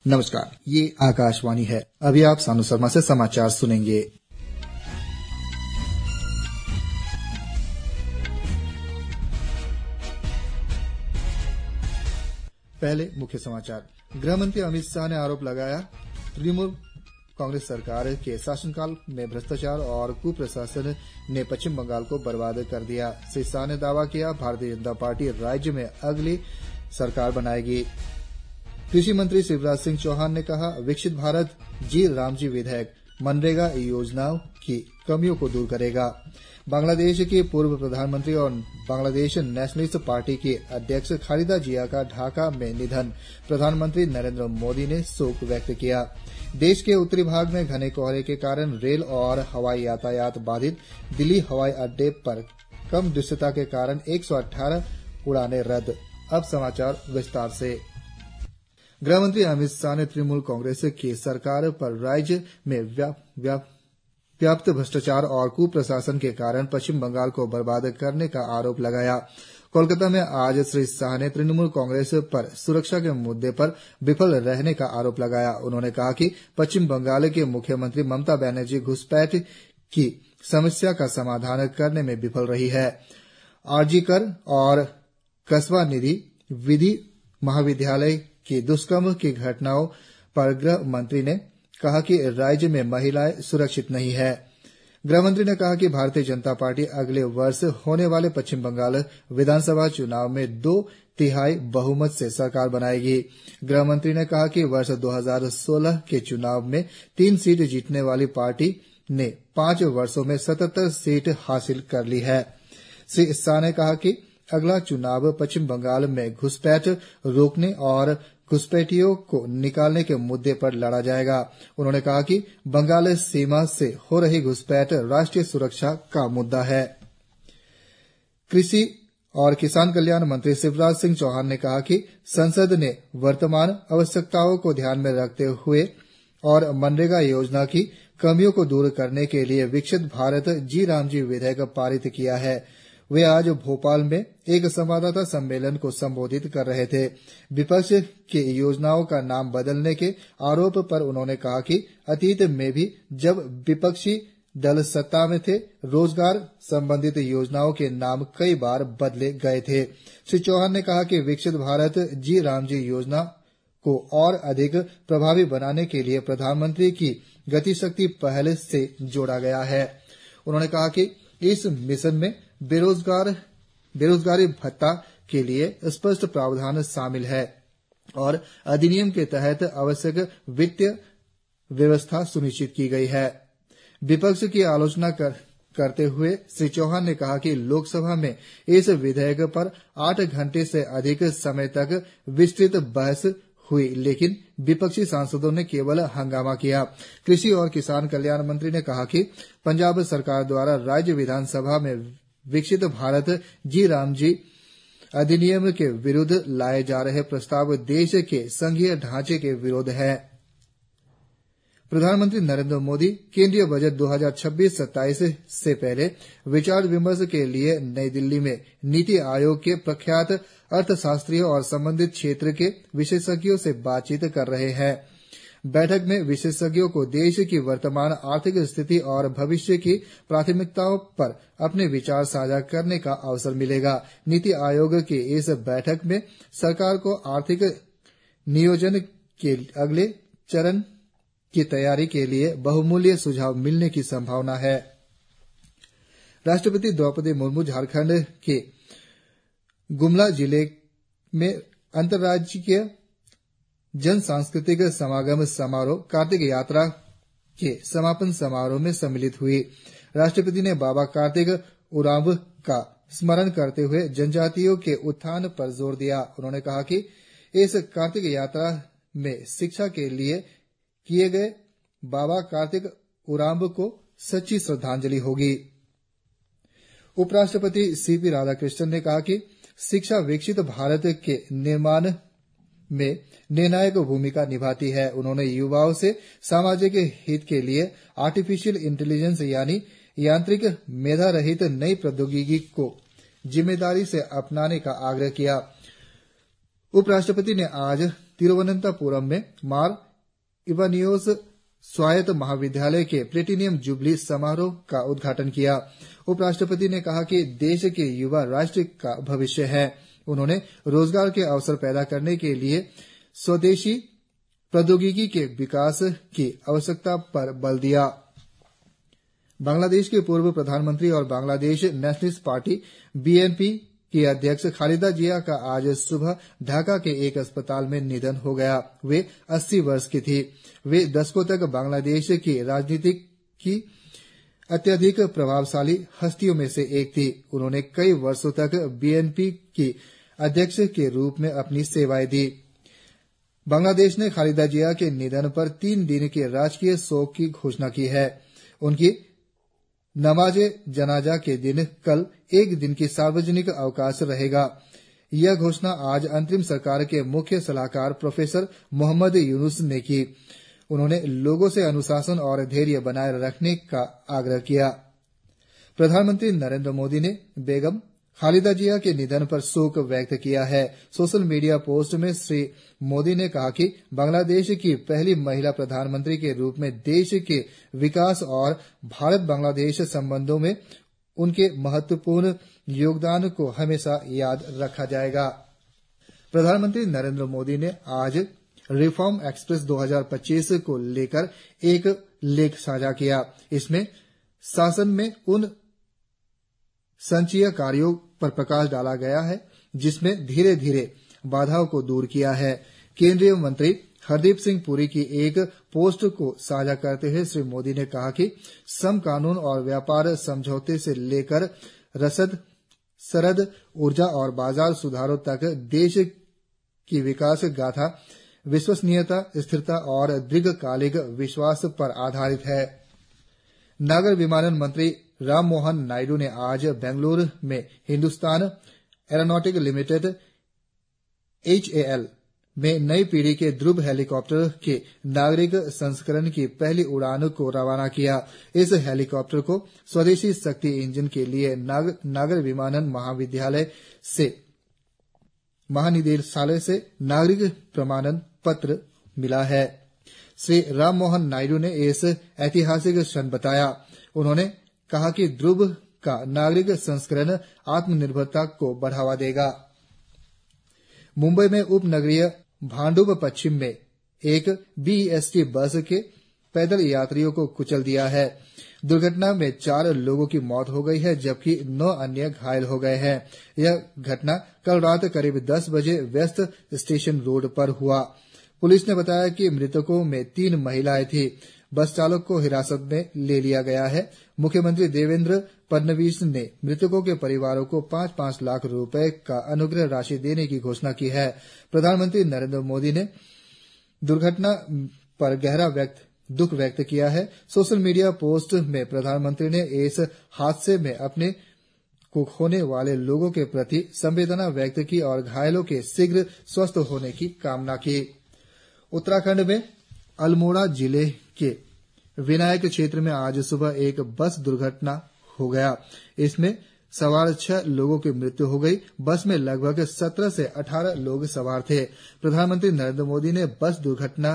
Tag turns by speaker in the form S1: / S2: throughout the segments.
S1: नमस्कार, ये आकाशवाणी है। अभी आप सानू शर्मा से समाचार सुनेंगे। पहले मुख्य समाचार। गृहमंत्री अमित शाह ने आरोप लगाया, तृणमूल कांग्रेस सरकार के शासनकाल में भ्रष्टाचार और कुप्रशासन ने पश्चिम बंगाल को बर्बाद कर दिया। श्री शाह ने दावा किया, भारतीय जनता पार्टी राज्य में अगली सरकार बनाएगी। कृषि मंत्री शिवराज सिंह चौहान ने कहा, विकसित भारत जी रामजी विधेयक मनरेगा योजनाओं की कमियों को दूर करेगा। बांग्लादेश के पूर्व प्रधानमंत्री और बांग्लादेश नेशनलिस्ट पार्टी की अध्यक्ष खालिदा जिया का ढाका में निधन, प्रधानमंत्री नरेंद्र मोदी ने शोक व्यक्त किया। देश के उत्तरी भाग में घने कोहरे के कारण रेल और हवाई यातायात बाधित, दिल्ली हवाई अड्डे पर कम दृश्यता के कारण 118 उड़ानें रद्द। अब समाचार विस्तार से। गृहमंत्री अमित शाह ने तृणमूल कांग्रेस की सरकार पर राज्य में व्याप्त भ्रष्टाचार और कुप्रशासन के कारण पश्चिम बंगाल को बर्बाद करने का आरोप लगाया। कोलकाता में आज श्री शाह ने तृणमूल कांग्रेस पर सुरक्षा के मुद्दे पर विफल रहने का आरोप लगाया। उन्होंने कहा कि पश्चिम बंगाल के मुख्यमंत्री ममता बनर्जी घुसपैठ की समस्या का समाधान करने में विफल रही है। आरजी कर और कस्बा निधि विधि महाविद्यालय की दुष्कर्म की घटनाओं पर गृह मंत्री ने कहा कि राज्य में महिलाएं सुरक्षित नहीं है। गृह मंत्री ने कहा कि भारतीय जनता पार्टी अगले वर्ष होने वाले पश्चिम बंगाल विधानसभा चुनाव में 2/3 बहुमत से सरकार बनाएगी। गृह मंत्री ने कहा कि वर्ष 2016 के चुनाव में 3 सीट जीतने वाली पार्टी ने 5 वर्षों में 77 सीट हासिल कर ली है। श्री शाह ने कहा कि अगला चुनाव पश्चिम बंगाल में घुसपैठ रोकने और घुसपैठियों को निकालने के मुद्दे पर लड़ा जाएगा। उन्होंने कहा कि बंगाल सीमा से हो रही घुसपैठ राष्ट्रीय सुरक्षा का मुद्दा है। कृषि और किसान कल्याण मंत्री शिवराज सिंह चौहान ने कहा कि संसद ने वर्तमान आवश्यकताओं को ध्यान में रखते हुए और मनरेगा योजना की कमियों को दूर करने के लिए विकसित भारत जी रामजी विधेयक पारित किया है। वे आज भोपाल में एक संवाददाता सम्मेलन को संबोधित कर रहे थे। विपक्ष के योजनाओं का नाम बदलने के आरोप पर उन्होंने कहा कि अतीत में भी जब विपक्षी दल सत्ता में थे, रोजगार संबंधित योजनाओं के नाम कई बार बदले गए थे। श्री चौहान ने कहा कि विकसित भारत जी रामजी योजना को और अधिक प्रभावी बनाने के लिए प्रधानमंत्री की गतिशक्ति पहल से जोड़ा गया है। उन्होंने कहा कि इस मिशन में बेरोजगारी भत्ता के लिए स्पष्ट प्रावधान शामिल है और अधिनियम के तहत आवश्यक वित्तीय व्यवस्था सुनिश्चित की गई है। विपक्ष की आलोचना करते हुए श्री चौहान ने कहा कि लोकसभा में इस विधेयक पर 8 घंटे से अधिक समय तक विस्तृत बहस हुई, लेकिन विपक्षी सांसदों ने केवल हंगामा किया। कृषि और किसान कल्याण मंत्री ने कहा कि पंजाब सरकार द्वारा राज्य विधानसभा में विकसित भारत जी रामजी अधिनियम के विरुद्ध लाए जा रहे प्रस्ताव देश के संघीय ढांचे के विरुद्ध है। प्रधानमंत्री नरेंद्र मोदी केंद्रीय बजट 2026-27 से पहले विचार विमर्श के लिए नई दिल्ली में नीति आयोग के प्रख्यात अर्थशास्त्रियों और संबंधित क्षेत्र के विशेषज्ञों से बातचीत कर रहे हैं। बैठक में विशेषज्ञों को देश की वर्तमान आर्थिक स्थिति और भविष्य की प्राथमिकताओं पर अपने विचार साझा करने का अवसर मिलेगा। नीति आयोग की इस बैठक में सरकार को आर्थिक नियोजन के अगले चरण की तैयारी के लिए बहुमूल्य सुझाव मिलने की संभावना है। राष्ट्रपति द्रौपदी मुर्मू झारखंड के गुमला जिले में अंतर्राज्यीय जन सांस्कृतिक समागम समारोह कार्तिक यात्रा के समापन समारोह में सम्मिलित हुई। राष्ट्रपति ने बाबा कार्तिक उरांव का स्मरण करते हुए जनजातियों के उत्थान पर जोर दिया। उन्होंने कहा कि इस कार्तिक यात्रा में शिक्षा के लिए किए गए बाबा कार्तिक उरांव को सच्ची श्रद्धांजलि होगी। उपराष्ट्रपति सीपी राधाकृष्णन ने कहा कि शिक्षा विकसित भारत के निर्माण में निर्णायक भूमिका निभाती है। उन्होंने युवाओं से सामाजिक हित के लिए आर्टिफिशियल इंटेलिजेंस यानी यांत्रिक मेधा रहित नई प्रौद्योगिकी को जिम्मेदारी से अपनाने का आग्रह किया। उपराष्ट्रपति ने आज तिरुवनंतपुरम में मार इवानियोस स्वायत्त महाविद्यालय के प्लेटिनियम जुबली समारोह का उद्घाटन किया। उपराष्ट्रपति ने कहा कि देश के युवा राष्ट्र का भविष्य है। उन्होंने रोजगार के अवसर पैदा करने के लिए स्वदेशी प्रौद्योगिकी के विकास की आवश्यकता पर बल दिया। बांग्लादेश के पूर्व प्रधानमंत्री और बांग्लादेश नेशनलिस्ट पार्टी BNP की अध्यक्ष खालिदा जिया का आज सुबह ढाका के एक अस्पताल में निधन हो गया। वे 80 वर्ष की थी। वे दशकों तक बांग्लादेश की राजनीति की अत्यधिक प्रभावशाली हस्तियों में से एक थी। उन्होंने कई वर्षों तक BNP की अध्यक्ष के रूप में अपनी सेवाएं दी। बांग्लादेश ने खालिदा जिया के निधन पर 3 दिन के राजकीय शोक की घोषणा की है। उनकी नमाज़े जनाजा के दिन कल एक दिन की सार्वजनिक अवकाश रहेगा। यह घोषणा आज अंतरिम सरकार के मुख्य सलाहकार प्रोफेसर मोहम्मद यूनुस ने की। उन्होंने लोगों से अनुशासन और धैर्य बनाए रखने का आग्रह किया। प्रधानमंत्री नरेंद्र मोदी ने बेगम खालिदा जिया के निधन पर शोक व्यक्त किया है। सोशल मीडिया पोस्ट में श्री मोदी ने कहा कि बांग्लादेश की पहली महिला प्रधानमंत्री के रूप में देश के विकास और भारत बांग्लादेश संबंधों में उनके महत्वपूर्ण योगदान को हमेशा याद रखा जाएगा। प्रधानमंत्री नरेंद्र मोदी ने आज रिफॉर्म एक्सप्रेस 2025 को लेकर एक लेख साझा किया। इसमें शासन में उन संचयी कार्यों पर प्रकाश डाला गया है जिसमें धीरे धीरे बाधाओं को दूर किया है। केंद्रीय मंत्री हरदीप सिंह पुरी की एक पोस्ट को साझा करते हुए श्री मोदी ने कहा कि श्रम कानून और व्यापार समझौते से लेकर रसद, सरहद, ऊर्जा और बाजार सुधारों तक देश की विकास गाथा विश्वसनीयता, स्थिरता और दीर्घकालिक विश्वास पर आधारित है। नागर विमानन मंत्री राममोहन नायडू ने आज बेंगलुरु में हिंदुस्तान एरोनॉटिक्स लिमिटेड HAL में नई पीढ़ी के ध्रुव हेलीकॉप्टर के नागरिक संस्करण की पहली उड़ान को रवाना किया। इस हेलीकॉप्टर को स्वदेशी शक्ति इंजन के लिए नागर विमानन महानिदेशालय से नागरिक प्रमाणन पत्र मिला है। श्री राममोहन नायडू ने इस ऐतिहासिक क्षण बताया। उन्होंने कहा कि ध्रुव का नागरिक संस्करण आत्मनिर्भरता को बढ़ावा देगा। मुंबई में उपनगरीय भांडुप पश्चिम में एक BEST बस के पैदल यात्रियों को कुचल दिया है। दुर्घटना में 4 लोगों की मौत हो गई है जबकि 9 अन्य घायल हो गए हैं। यह घटना कल रात करीब 10 बजे वेस्ट स्टेशन रोड पर हुआ। पुलिस ने बताया कि मृतकों में 3 महिलाएं थीं। बस चालक को हिरासत में ले लिया गया है। मुख्यमंत्री देवेंद्र फडणवीस ने मृतकों के परिवारों को 5-5 लाख रुपए का अनुग्रह राशि देने की घोषणा की है। प्रधानमंत्री नरेंद्र मोदी ने दुर्घटना पर गहरा दुख व्यक्त किया है। सोशल मीडिया पोस्ट में प्रधानमंत्री ने इस हादसे में अपने को खोने वाले लोगों के प्रति संवेदना व्यक्त की और घायलों के शीघ्र स्वस्थ होने की कामना की। उत्तराखंड में अल्मोड़ा जिले के विनायक क्षेत्र में आज सुबह एक बस दुर्घटना हो गया। इसमें सवार 6 लोगों की मृत्यु हो गई। बस में लगभग 17 से 18 लोग सवार थे। प्रधानमंत्री नरेंद्र मोदी ने बस दुर्घटना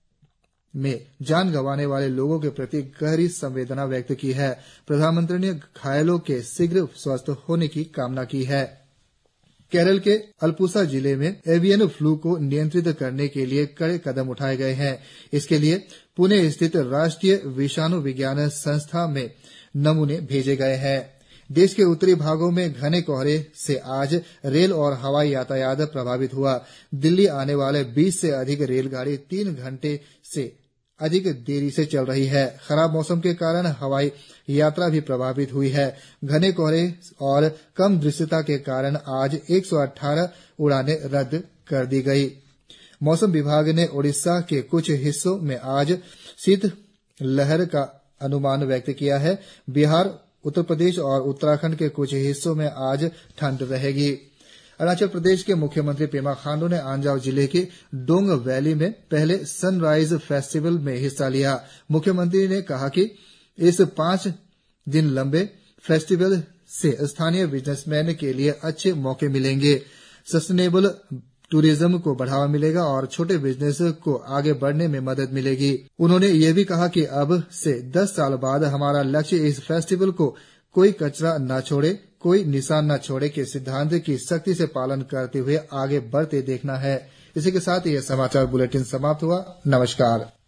S1: में जान गंवाने वाले लोगों के प्रति गहरी संवेदना व्यक्त की है। प्रधानमंत्री ने घायलों के शीघ्र स्वस्थ होने की कामना की है। केरल के अलपुसा जिले में एवियन फ्लू को नियंत्रित करने के लिए कड़े कदम उठाए गए हैं। इसके लिए पुणे स्थित राष्ट्रीय विषाणु विज्ञान संस्थान में नमूने भेजे गए हैं। देश के उत्तरी भागों में घने कोहरे से आज रेल और हवाई यातायात प्रभावित हुआ। दिल्ली आने वाले 20 से अधिक रेलगाड़ी 3 घंटे से अधिक देरी से चल रही है। खराब मौसम के कारण हवाई यात्रा भी प्रभावित हुई है। घने कोहरे और कम दृश्यता के कारण आज 118 उड़ानें रद्द कर दी गई। मौसम विभाग ने ओडिशा के कुछ हिस्सों में आज शीत लहर का अनुमान व्यक्त किया है। बिहार, उत्तर प्रदेश और उत्तराखंड के कुछ हिस्सों में आज ठंड रहेगी। अरुणाचल प्रदेश के मुख्यमंत्री पेमा खांडू ने अंजाव जिले के डोंग वैली में पहले सनराइज फेस्टिवल में हिस्सा लिया। मुख्यमंत्री ने कहा कि इस 5 दिन लंबे फेस्टिवल से स्थानीय बिजनेसमैन के लिए अच्छे मौके मिलेंगे। सस्टेनेबल टूरिज्म को बढ़ावा मिलेगा और छोटे बिजनेस को आगे बढ़ने में मदद मिलेगी। उन्होंने ये भी कहा कि अब से 10 साल बाद हमारा लक्ष्य इस फेस्टिवल को कोई कचरा न छोड़े, कोई निशान न छोड़े के सिद्धांत की सख्ती से पालन करते हुए आगे बढ़ते देखना है। इसी के साथ ये समाचार बुलेटिन समाप्त हुआ। नमस्कार।